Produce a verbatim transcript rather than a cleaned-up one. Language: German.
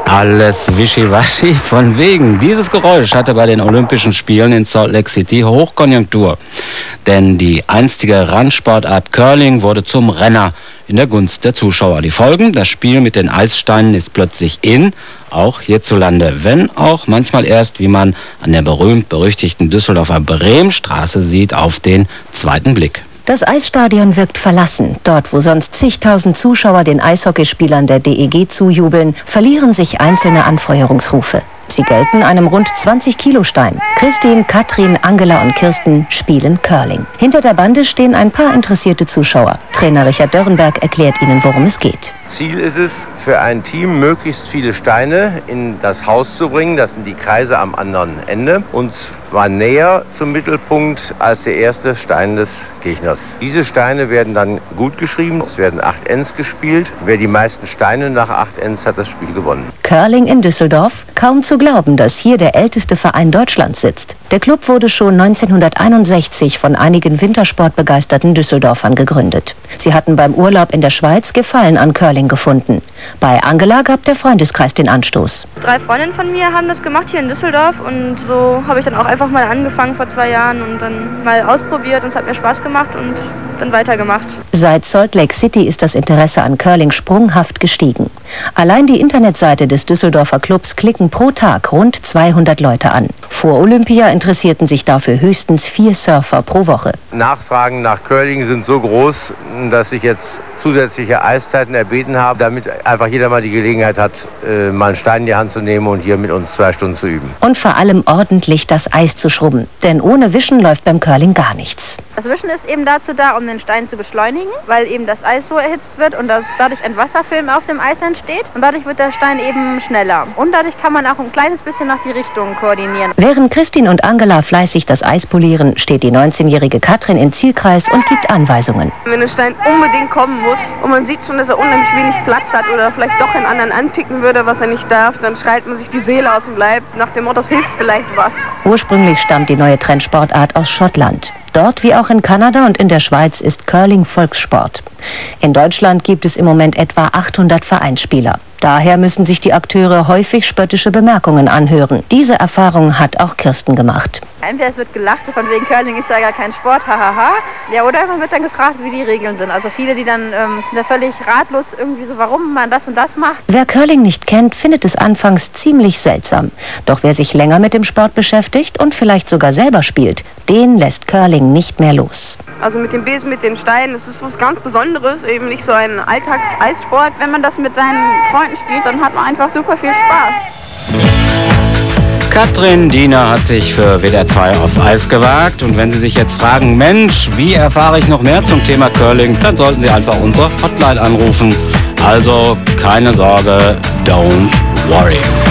Alles wischiwaschi von wegen. Dieses Geräusch hatte bei den Olympischen Spielen in Salt Lake City Hochkonjunktur. Denn die einstige Randsportart Curling wurde zum Renner in der Gunst der Zuschauer. Die Folgen: Das Spiel mit den Eissteinen ist plötzlich in, auch hierzulande. Wenn auch manchmal erst, wie man an der berühmt-berüchtigten Düsseldorfer Bremstraße sieht, auf den zweiten Blick. Das Eisstadion wirkt verlassen. Dort, wo sonst zigtausend Zuschauer den Eishockeyspielern der D E G zujubeln, verlieren sich einzelne Anfeuerungsrufe. Sie gelten einem rund zwanzig Kilo Stein. Christine, Katrin, Angela und Kirsten spielen Curling. Hinter der Bande stehen ein paar interessierte Zuschauer. Trainer Richard Dörrenberg erklärt ihnen, worum es geht. Ziel ist es, für ein Team möglichst viele Steine in das Haus zu bringen. Das sind die Kreise am anderen Ende. Und zwar näher zum Mittelpunkt als der erste Stein des Gegners. Diese Steine werden dann gut geschrieben. Es werden acht Ends gespielt. Wer die meisten Steine nach acht Ends hat das Spiel gewonnen. Curling in Düsseldorf? Kaum zu glauben, dass hier der älteste Verein Deutschlands sitzt. Der Club wurde schon neunzehnhunderteinundsechzig von einigen wintersportbegeisterten Düsseldorfern gegründet. Sie hatten beim Urlaub in der Schweiz Gefallen an Curling gefunden. Bei Angela gab der Freundeskreis den Anstoß. Drei Freundinnen von mir haben das gemacht hier in Düsseldorf und so habe ich dann auch einfach mal angefangen vor zwei Jahren und dann mal ausprobiert und es hat mir Spaß gemacht und dann weitergemacht. Seit Salt Lake City ist das Interesse an Curling sprunghaft gestiegen. Allein die Internetseite des Düsseldorfer Clubs klicken pro Tag rund zweihundert Leute an. Vor Olympia interessierten sich dafür höchstens vier Surfer pro Woche. Nachfragen nach Curling sind so groß, dass ich jetzt zusätzliche Eiszeiten erbeten habe, damit einfach jeder mal die Gelegenheit hat, mal einen Stein in die Hand zu nehmen und hier mit uns zwei Stunden zu üben. Und vor allem ordentlich das Eis zu schrubben, denn ohne Wischen läuft beim Curling gar nichts. Das Wischen ist eben dazu da, um den Stein zu beschleunigen, weil eben das Eis so erhitzt wird und dass dadurch ein Wasserfilm auf dem Eis entsteht und dadurch wird der Stein eben schneller. Und dadurch kann man auch ein kleines bisschen nach die Richtung koordinieren. Während Christine und Angela fleißig das Eis polieren, steht die neunzehnjährige Katrin im Zielkreis und gibt Anweisungen. Wenn ein Stein unbedingt kommen muss und man sieht schon, dass er unheimlich wenig Platz hat oder vielleicht doch einen anderen anticken würde, was er nicht darf, dann schreit man sich die Seele aus dem Leib nach dem Motto, das hilft vielleicht was. Ursprünglich stammt die neue Trendsportart aus Schottland. Dort wie auch in Kanada und in der Schweiz ist Curling Volkssport. In Deutschland gibt es im Moment etwa achthundert Vereinsspieler. Daher müssen sich die Akteure häufig spöttische Bemerkungen anhören. Diese Erfahrung hat auch Kirsten gemacht. Entweder es wird gelacht, von wegen Curling ist ja gar kein Sport, hahaha. Ja, oder man wird dann gefragt, wie die Regeln sind. Also viele, die dann ähm, völlig ratlos irgendwie so, warum man das und das macht. Wer Curling nicht kennt, findet es anfangs ziemlich seltsam. Doch wer sich länger mit dem Sport beschäftigt und vielleicht sogar selber spielt, den lässt Curling nicht mehr los. Also mit dem Besen, mit den Steinen, das ist was ganz Besonderes, eben nicht so ein Alltags-Eissport. Wenn man das mit seinen Freunden spielt, dann hat man einfach super viel Spaß. Katrin Diener hat sich für W D R zwei aufs Eis gewagt. Und wenn Sie sich jetzt fragen, Mensch, wie erfahre ich noch mehr zum Thema Curling, dann sollten Sie einfach unsere Hotline anrufen. Also keine Sorge, don't worry.